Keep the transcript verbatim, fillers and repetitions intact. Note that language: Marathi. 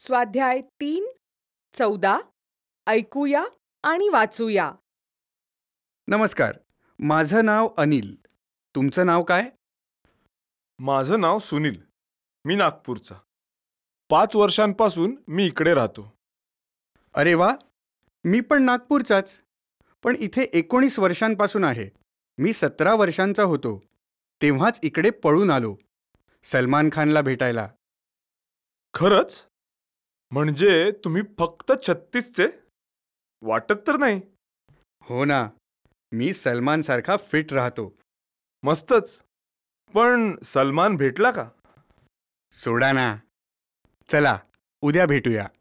स्वाध्याय तीन चौदा ऐकूया आणि वाचूया. नमस्कार. माझं नाव अनिल. तुमचं नाव काय? माझं नाव सुनील. मी नागपूरचा. पाच वर्षांपासून मी इकडे राहतो. अरे वा, मी पण नागपूरचाच. पण इथे एकोणीस वर्षांपासून आहे. मी सतरा वर्षांचा होतो तेव्हाच इकडे पळून आलो सलमान खानला भेटायला. खरंच? म्हणजे तुम्ही फक्त छत्तीसचे? वाटत तर नाही. हो ना, मी सलमान सारखा फिट राहतो. मस्तच. पण सलमान भेटला का? सोडा ना. चला, उद्या भेटूया.